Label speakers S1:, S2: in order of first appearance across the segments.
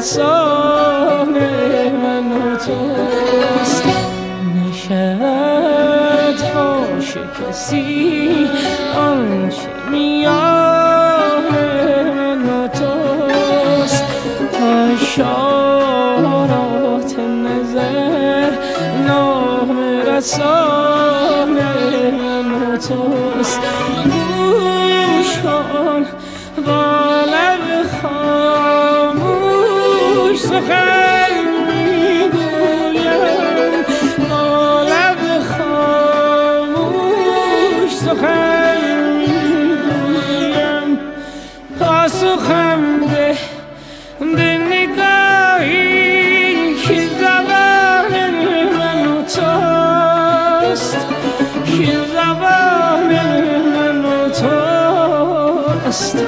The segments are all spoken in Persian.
S1: رسان من و توست نشد فاش کسی آنچه میان من و توست تا اشارات نظر نام رسان من و توست گوش کن با لب خاموش سخن میگویم با لب خاموش سخن میگویم پاسخم ده به نگاهی که زبان من و توست که زبان من و توست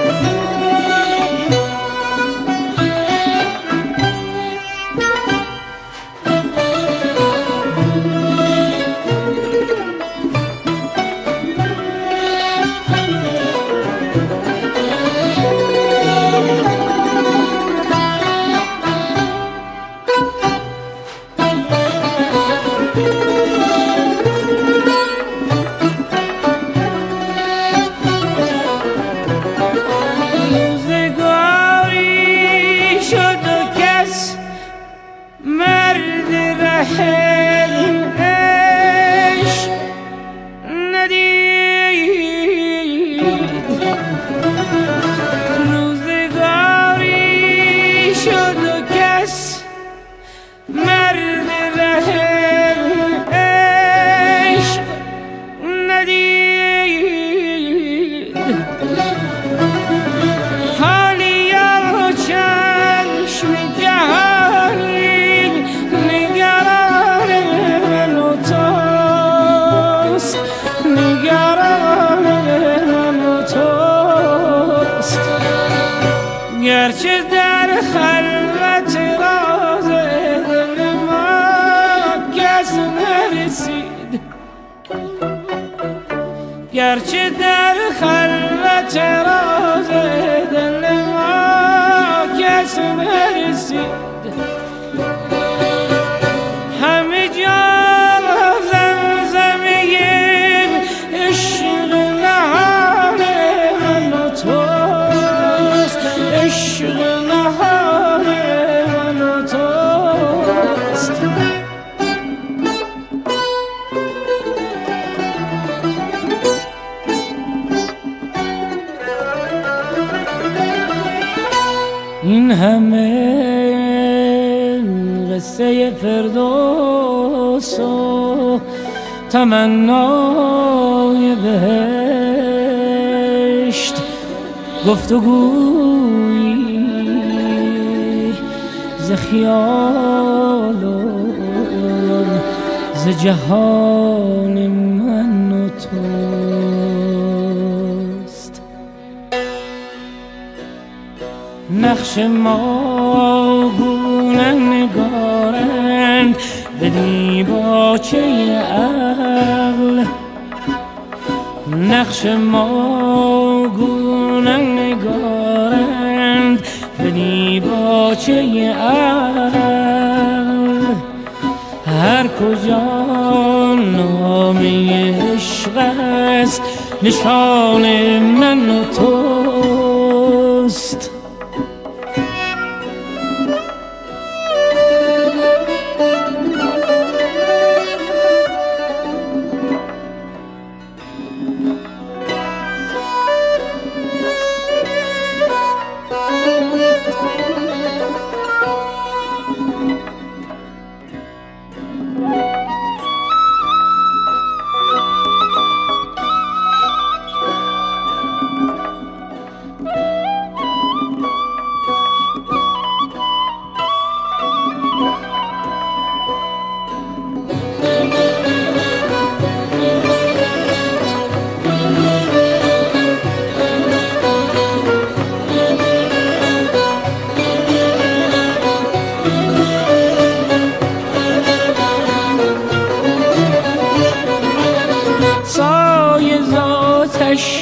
S1: گرچه در خلوت راز دل ما کس نرسید گرچه در خلوت راز دل ما کس نرسید همه جا زمزمه عشق نهان من و توست عشق نهان من و توست این همه قصه فردوس و تمنای بهشت گفتگویی ز خیال و ز جهان من و توست نقش ما گونه نگارند به دیباچه عقل نقش ما گونه نگارند به دیباچه عقل هر کجا نامه عشق است نشان من و توست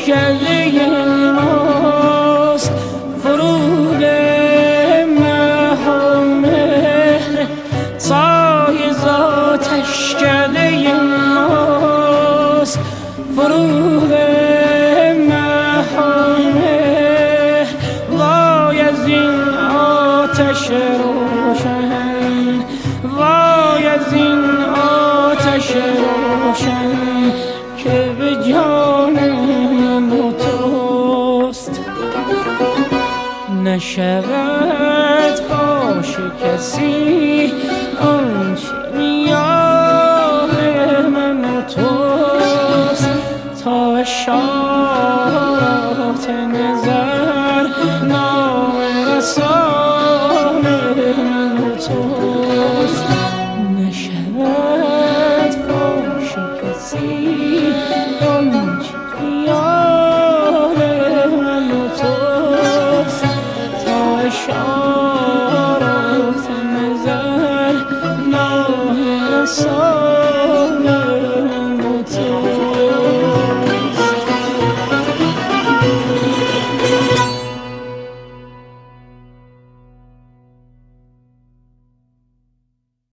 S1: اشکده ماست فرود فروغ مهانه وای از این آتش روشن وای از این آتش روشن که به جان من و توست نشود فاش کسی آنچه میان من و توست تا اشارات نظر نام رسان من و توست نشود فاش کسی آنچه میان من و توست تا اشارات نظر نام رسان